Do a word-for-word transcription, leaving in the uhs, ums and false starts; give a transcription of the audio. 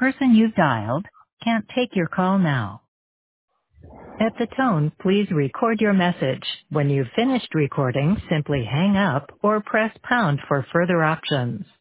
person you've dialed can't take your call now. At the tone, please record your message. When you've finished recording, simply hang up or press pound for further options.